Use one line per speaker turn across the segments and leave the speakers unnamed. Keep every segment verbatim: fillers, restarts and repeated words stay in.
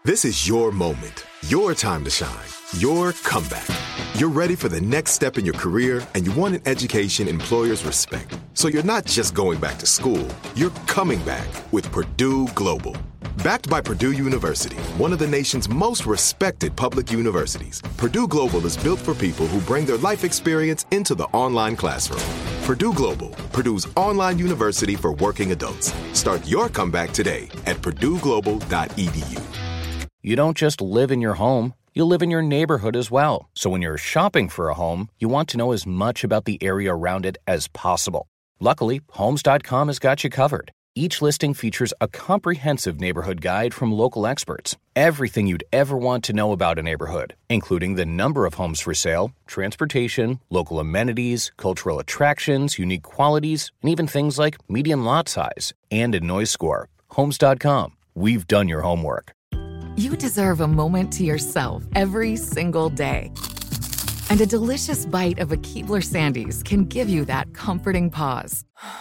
This is your moment, your time to shine, your comeback. You're ready for the next step in your career, and you want an education employers respect. So you're not just going back to school, you're coming back with Purdue Global. Backed by Purdue University, one of the nation's most respected public universities, Purdue Global is built for people who bring their life experience into the online classroom. Purdue Global, Purdue's online university for working adults. Start your comeback today at purdue global dot e d u.
You don't just live in your home, you live in your neighborhood as well. So when you're shopping for a home, you want to know as much about the area around it as possible. Luckily, Homes dot com has got you covered. Each listing features a comprehensive neighborhood guide from local experts. Everything you'd ever want to know about a neighborhood, including the number of homes for sale, transportation, local amenities, cultural attractions, unique qualities, and even things like median lot size and a noise score. Homes dot com. We've done your homework.
You deserve a moment to yourself every single day. And a delicious bite of a Keebler Sandies can give you that comforting pause.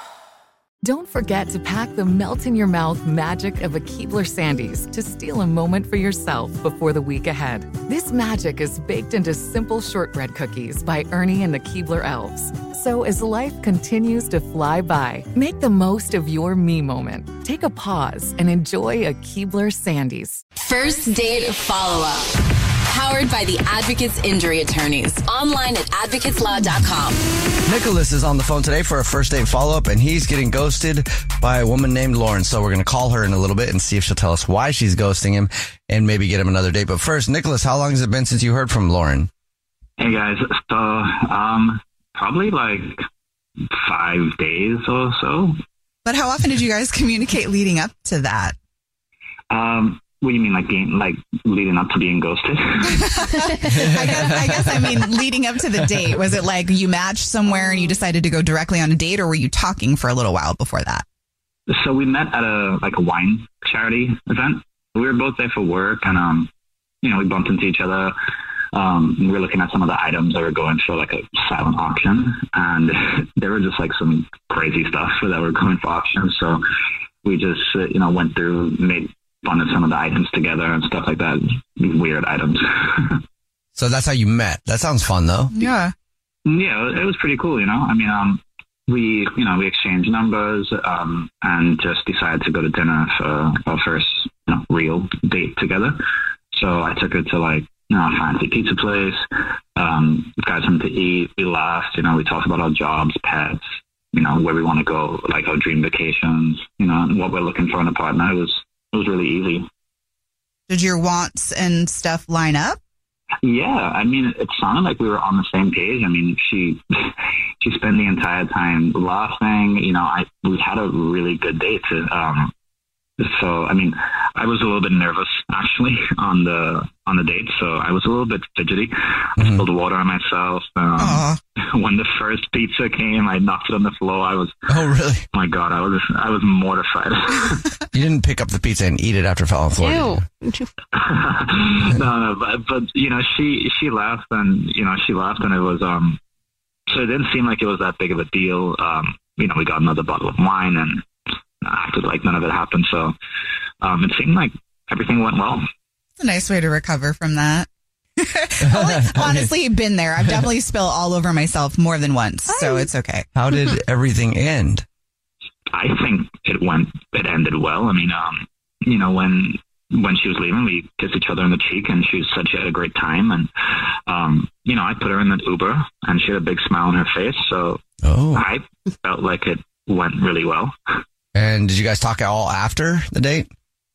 Don't forget to pack the melt-in-your-mouth magic of a Keebler Sandies to steal a moment for yourself before the week ahead. This magic is baked into simple shortbread cookies by Ernie and the Keebler Elves. So as life continues to fly by, make the most of your me moment. Take a pause and enjoy a Keebler Sandies.
First Date Follow-Up. Powered by the Advocates Injury Attorneys. Online at advocates law dot com.
Nicholas is on the phone today for a first date follow-up, and he's getting ghosted by a woman named Lauren. So we're going to call her in a little bit and see if she'll tell us why she's ghosting him and maybe get him another date. But first, Nicholas, how long has it been since you heard from Lauren?
Hey, guys. So, um, probably like five days or so.
But how often did you guys communicate leading up to that?
Um, what do you mean, like being, like leading up to being ghosted?
I guess, I guess I mean leading up to the date. Was it like you matched somewhere and you decided to go directly on a date, or were you talking for a little while before that?
So we met at a like a wine charity event. We were both there for work, and um, you know, we bumped into each other. Um, we were looking at some of the items that were going for like a silent auction, and there were just like some crazy stuff that were going for auction. So we just uh, you know went through, made fun of some of the items together and stuff like that. Weird items.
So that's how you met. That sounds fun, though.
Yeah.
Yeah, it was pretty cool, you know. I mean, um, we, you know, we exchanged numbers um, and just decided to go to dinner for our first, you know, real date together. So I took her to like, you know, a fancy pizza place. Um, got something to eat. We laughed. You know, we talked about our jobs, pets, you know, where we want to go, like our dream vacations, you know, and what we're looking for in a partner. It was It was really easy.
Did your wants and stuff line up?
Yeah, I mean, it sounded like we were on the same page. I mean, she she spent the entire time laughing. You know, I we had a really good date. Um, so, I mean, I was a little bit nervous actually on the on the date. So I was a little bit fidgety. Mm-hmm. I spilled water on myself. Um, when the first pizza came, I knocked it on the floor. I was
oh really?
Oh my God, I was I was mortified.
You didn't pick up the pizza and eat it after it fell on the floor.
Ew. no, no, but, but you know, she she laughed and you know she laughed and it was um. So it didn't seem like it was that big of a deal. Um, you know, we got another bottle of wine and acted like none of it happened. So um, it seemed like everything went well.
It's a nice way to recover from that. Honestly, been there. I've definitely spilled all over myself more than once, so it's okay.
How did everything end?
I think it went. It ended well. I mean, um, you know, when when she was leaving, we kissed each other on the cheek, and she said she had a great time. And um, you know, I put her in the Uber, and she had a big smile on her face. So
oh.
I felt like it went really well.
And did you guys talk at all after the date?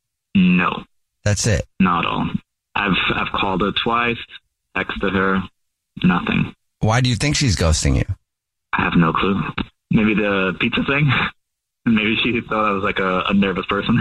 No.
That's it?
Not at all. I've I've called her twice, texted her, nothing.
Why do you think she's ghosting you?
I have no clue. Maybe the pizza thing. Maybe she thought I was like a, a nervous person.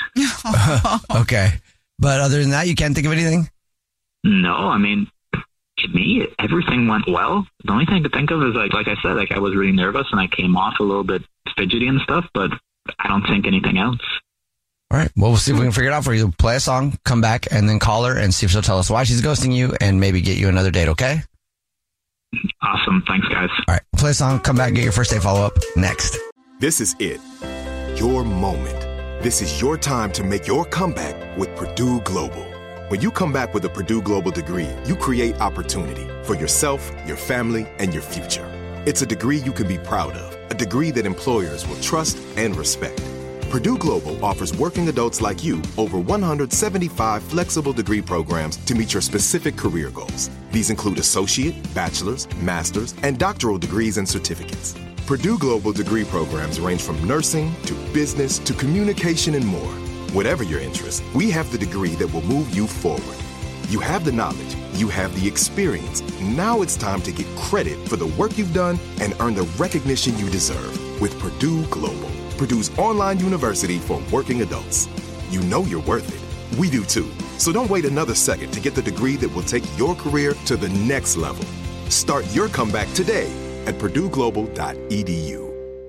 Okay. But other than that, you can't think of anything?
No, I mean, to me, everything went well. The only thing to think of is, like, like I said, like I was really nervous and I came off a little bit fidgety and stuff, but I don't think anything else.
All right. Well, we'll see if we can figure it out for you. Play a song, come back, and then call her and see if she'll tell us why she's ghosting you and maybe get you another date, okay?
Awesome. Thanks, guys.
All right. Play a song, come back, get your first date follow-up next.
This is it. Your moment. This is your time to make your comeback with Purdue Global. When you come back with a Purdue Global degree, you create opportunity for yourself, your family, and your future. It's a degree you can be proud of, a degree that employers will trust and respect. Purdue Global offers working adults like you over one hundred seventy-five flexible degree programs to meet your specific career goals. These include associate, bachelor's, master's, and doctoral degrees and certificates. Purdue Global degree programs range from nursing to business to communication and more. Whatever your interest, we have the degree that will move you forward. You have the knowledge, you have the experience. Now it's time to get credit for the work you've done and earn the recognition you deserve with Purdue Global, Purdue's online university for working adults. You know you're worth it. We do too. So don't wait another second to get the degree that will take your career to the next level. Start your comeback today at purdue global dot e d u.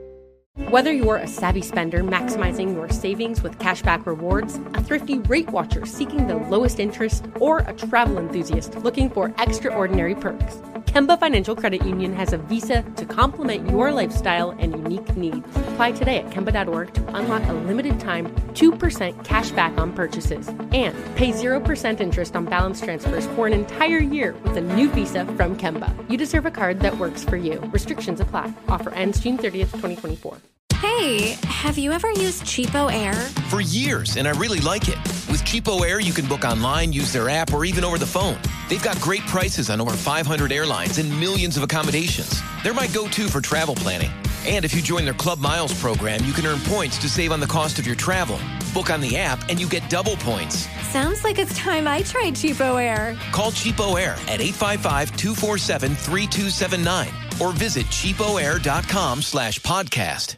Whether you're a savvy spender maximizing your savings with cashback rewards, a thrifty rate watcher seeking the lowest interest, or a travel enthusiast looking for extraordinary perks, Kemba Financial Credit Union has a visa to complement your lifestyle and unique needs. Apply today at kemba dot org to unlock a limited time two percent cash back on purchases and pay zero percent interest on balance transfers for an entire year with a new visa from Kemba. You deserve a card that works for you. Restrictions apply. Offer ends June thirtieth, twenty twenty-four.
Hey, have you ever used Cheapo Air?
For years, and I really like it. With Cheapo Air, you can book online, use their app, or even over the phone. They've got great prices on over five hundred airlines and millions of accommodations. They're my go-to for travel planning. And if you join their Club Miles program, you can earn points to save on the cost of your travel. Book on the app, and you get double points.
Sounds like it's time I tried Cheapo Air.
Call Cheapo Air at eight five five, two four seven, three two seven nine or visit cheapoair.com slash podcast.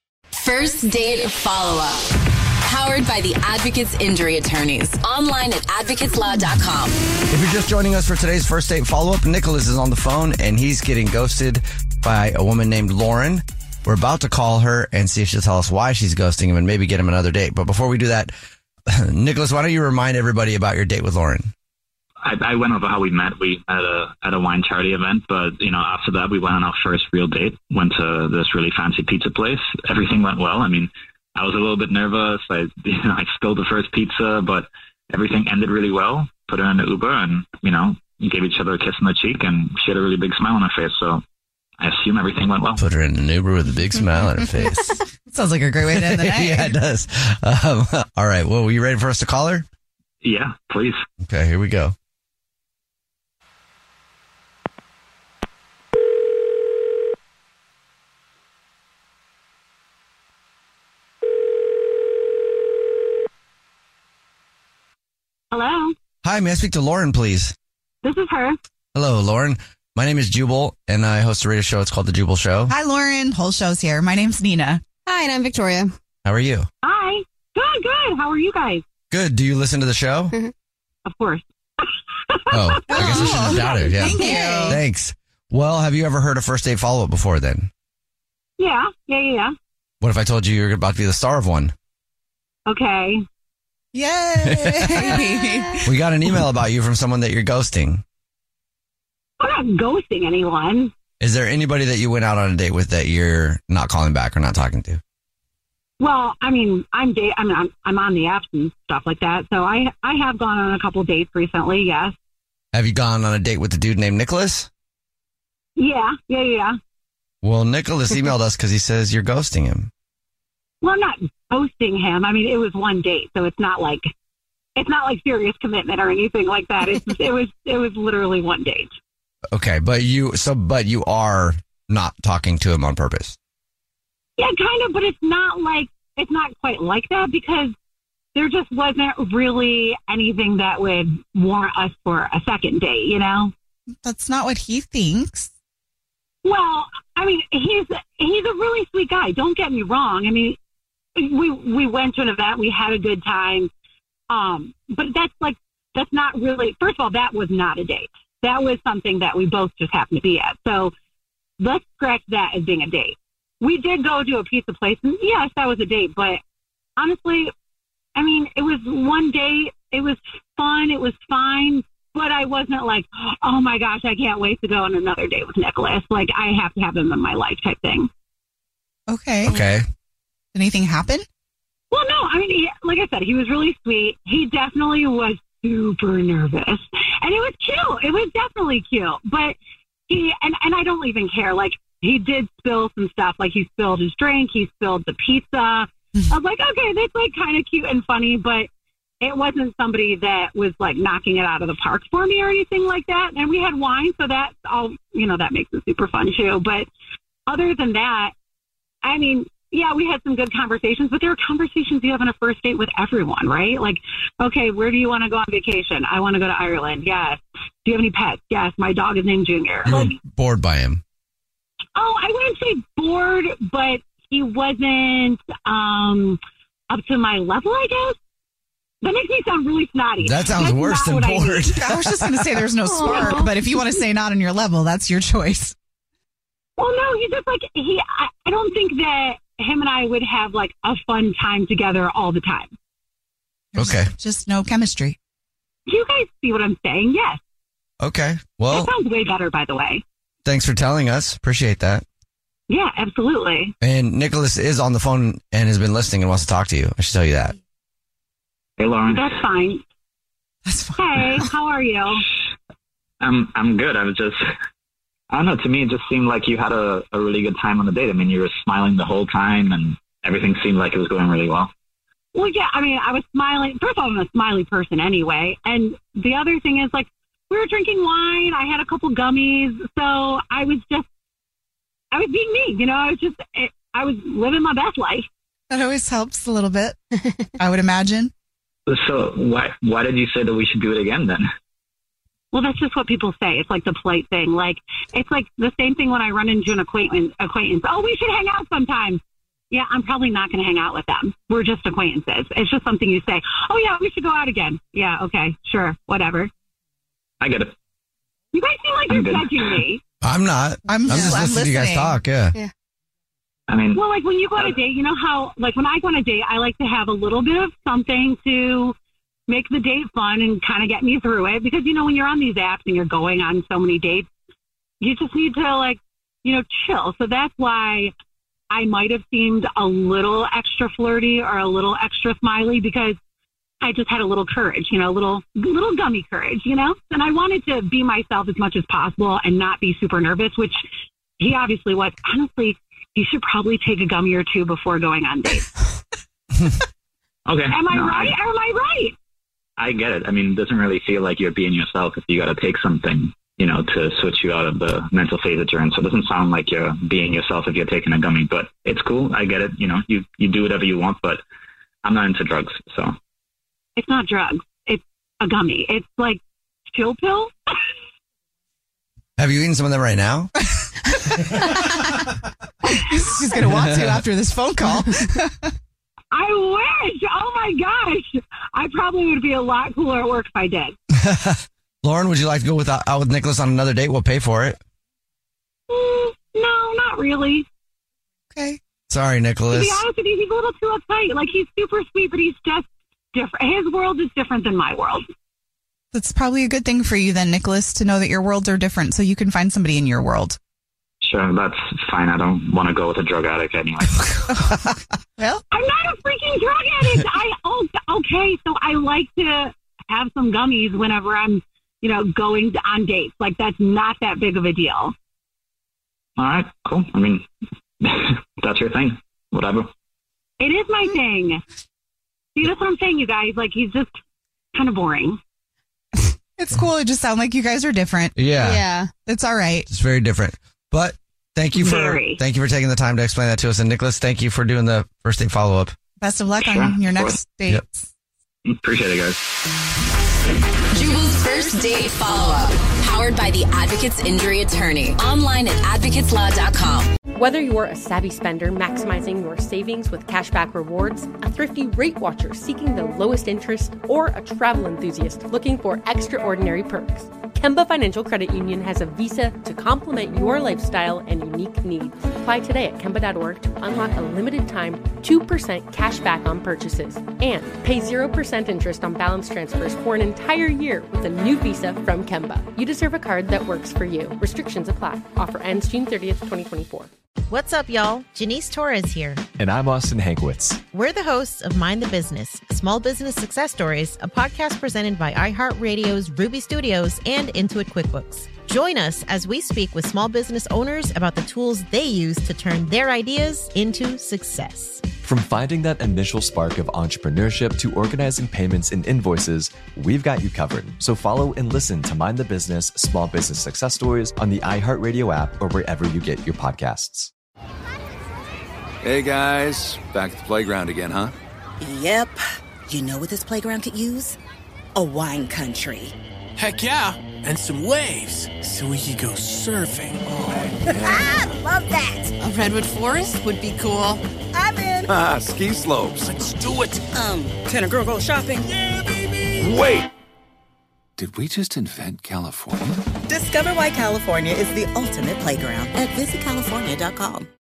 First Date Follow-Up. Powered by the Advocates Injury Attorneys. Online at advocates law dot com.
If you're just joining us for today's First Date Follow-Up, Nicholas is on the phone and he's getting ghosted by a woman named Lauren. We're about to call her and see if she'll tell us why she's ghosting him and maybe get him another date. But before we do that, Nicholas, why don't you remind everybody about your date with Lauren?
I, I went over how we met. We at a at a wine charity event, but you know, after that, we went on our first real date. Went to this really fancy pizza place. Everything went well. I mean, I was a little bit nervous. I you know, I spilled the first pizza, but everything ended really well. Put her in the Uber, and you know, gave each other a kiss on the cheek, and she had a really big smile on her face. So I assume everything went well.
Put her in an Uber with a big smile on her face.
Sounds like a great way to end the night.
Yeah, it does. Um, all right. Well, were you ready for us to call her?
Yeah, please.
Okay, here we go.
Hello.
Hi, may I speak to Lauren, please?
This is her.
Hello, Lauren. My name is Jubal, and I host a radio show. It's called The Jubal Show.
Hi, Lauren. Whole show's here. My name's Nina.
Hi, and I'm Victoria.
How are you?
Hi. Good, good. How are you guys?
Good. Do you listen to the show?
Of course.
Oh, I guess I shouldn't have doubted. Yeah.
Thank you.
Thanks. Well, have you ever heard a First Date Follow-Up before then?
Yeah, yeah, yeah, yeah.
What if I told you you're about to be the star of one?
Okay.
Yay.
We got an email about you from someone that you're ghosting.
I'm not ghosting anyone.
Is there anybody that you went out on a date with that you're not calling back or not talking to?
Well, I mean, I'm da- I mean, I'm, I'm on the apps and stuff like that. So I I have gone on a couple of dates recently. Yes.
Have you gone on a date with a dude named Nicholas?
Yeah, yeah, yeah.
Well, Nicholas emailed us because he says you're ghosting him.
Well, I'm not ghosting him. I mean, it was one date, so it's not like it's not like serious commitment or anything like that. It's it was it was literally one date.
Okay, but you so but you are not talking to him on purpose.
Yeah, kind of, but it's not like it's not quite like that because there just wasn't really anything that would warrant us for a second date, you know?
That's not what he thinks.
Well, I mean, he's he's a really sweet guy. Don't get me wrong. I mean, we we went to an event, we had a good time, um, but that's like that's not really. First of all, that was not a date. That was something that we both just happened to be at. So let's scratch that as being a date. We did go to a pizza place, and yes, that was a date. But honestly, I mean, it was one day. It was fun. It was fine. But I wasn't like, oh, my gosh, I can't wait to go on another date with Nicholas. Like, I have to have him in my life type thing.
Okay.
Okay.
Anything happen?
Well, no. I mean, he, like I said, he was really sweet. He definitely was super nervous. And it was cute. It was definitely cute. But he, and, and I don't even care. Like, he did spill some stuff. Like, he spilled his drink. He spilled the pizza. I was like, okay, that's like kind of cute and funny, but it wasn't somebody that was like knocking it out of the park for me or anything like that. And we had wine, so that's all, you know, that makes it super fun too. But other than that, I mean, yeah, we had some good conversations, but there are conversations you have on a first date with everyone, right? Like, okay, where do you want to go on vacation? I want to go to Ireland. Yes. Do you have any pets? Yes. My dog is named Junior.
You were
Like,
bored by him.
oh, I wouldn't say bored, but he wasn't um, up to my level, I guess. That makes me sound really snotty.
That sounds
That's
worse
not
than
what I
bored.
mean.
I was just going to say there's no spark, but if you want to say not on your level, that's your choice.
Well, no, he just like, he, I, I don't think that him and I would have like a fun time together all the time.
Okay.
Just no chemistry.
Do you guys see what I'm saying? Yes.
Okay. Well,
That sounds way better, by the way.
thanks for telling us. Appreciate that.
Yeah, absolutely.
And Nicholas is on the phone and has been listening and wants to talk to you. I should tell you that.
Hey, Lauren.
That's fine.
That's fine.
Hey, how are you?
I'm I'm good. I was just, I don't know. To me, it just seemed like you had a, a really good time on the date. I mean, you were smiling the whole time, and everything seemed like it was going really well.
Well, yeah, I mean, I was smiling. First of all, I'm a smiley person anyway. And the other thing is, like, we were drinking wine. I had a couple gummies. So I was just, I was being me. You know, I was just, I was living my best life.
That always helps a little bit, I would imagine.
So why why did you say that we should do it again then?
Well, that's just what people say. It's like the polite thing. Like, it's like the same thing when I run into an acquaintance. acquaintance. Oh, we should hang out sometime. Yeah, I'm probably not going to hang out with them. We're just acquaintances. It's just something you say. Oh, yeah, we should go out again. Yeah, okay, sure, whatever.
I get it.
You guys seem like
I'm
you're
good.
judging me.
I'm not.
I'm,
I'm just
I'm
listening to you guys
listening.
talk. Yeah.
Yeah.
I mean,
Well, like when you go on a date, you know how, like when I go on a date, I like to have a little bit of something to make the date fun and kind of get me through it. Because, you know, when you're on these apps and you're going on so many dates, you just need to, like, you know, chill. So that's why I might have seemed a little extra flirty or a little extra smiley, because I just had a little courage, you know, a little, little gummy courage, you know? And I wanted to be myself as much as possible and not be super nervous, which he obviously was. Honestly, you should probably take a gummy or two before going on dates.
okay.
Am I
No,
right? Or am I right?
I get it. I mean, it doesn't really feel like you're being yourself if you got to take something, you know, to switch you out of the mental phase that you're in. So it doesn't sound like you're being yourself if you're taking a gummy, but it's cool. I get it. You know, you, you do whatever you want, but I'm not into drugs. So
It's not drugs. It's a gummy. It's like chill pill.
Have you eaten some of them right now?
She's going to want to after this phone call.
I wish. Oh my gosh. I probably would be a lot cooler at work if I did.
Lauren, would you like to go with, uh, out with Nicholas on another date? We'll pay for it.
Mm, no, not really.
Okay.
Sorry,
To
Nicholas.
be honest with you, he's a little too uptight. Like, he's super sweet, but he's just different. His world is different than my world.
That's probably a good thing for you then, Nicholas, to know that your worlds are different so you can find somebody in your world.
sure, that's fine. I don't want to go with a drug addict anyway.
Well,
I'm not a freaking drug addict. I oh, okay, so I like to have some gummies whenever I'm, you know, going to, on dates. Like, that's not that big of a deal.
All right, cool. I mean, that's your thing. Whatever.
It is my thing. See, that's what I'm saying, you guys. Like, he's just kind of boring.
it's cool. It just sounds like you guys are different.
Yeah.
Yeah.
It's all right.
It's very different. But thank you for
Very.
thank you for taking the time to explain that to us. And Nicholas, thank you for doing the first date follow up.
Best of luck
Sure,
on your
of
next
course.
date.
Yep.
Appreciate it, guys.
Jubal's first date follow-up. Powered by the Advocates Injury Attorney. Online at advocates law dot com.
Whether you're a savvy spender maximizing your savings with cashback rewards, a thrifty rate watcher seeking the lowest interest, or a travel enthusiast looking for extraordinary perks, Kemba Financial Credit Union has a visa to complement your lifestyle and unique needs. Apply today at kemba dot org to unlock a limited time two percent cash back on purchases and pay zero percent interest on balance transfers for an entire year with a new visa from Kemba. You deserve a card that works for you. Restrictions apply. Offer ends June thirtieth, twenty twenty-four.
What's up, y'all? Janice Torres here.
And I'm Austin Hankwitz.
We're the hosts of Mind the Business, Small Business Success Stories, a podcast presented by iHeartRadio's Ruby Studios and Intuit QuickBooks. Join us as we speak with small business owners about the tools they use to turn their ideas into success.
From finding that initial spark of entrepreneurship to organizing payments and invoices, we've got you covered. So follow and listen to Mind the Business Small Business Success Stories on the iHeartRadio app or wherever you get your podcasts.
Hey guys, back at the playground again, huh?
Yep. You know what this playground could use? A wine country.
Heck yeah, and some waves so we could go surfing.
Oh, yeah. Love that.
A redwood forest would be cool.
I'm in.
Ah, ski slopes.
Let's do it.
Um, can a girl go shopping?
Yeah, baby.
Wait. Did we just invent California?
Discover why California is the ultimate playground at visit california dot com.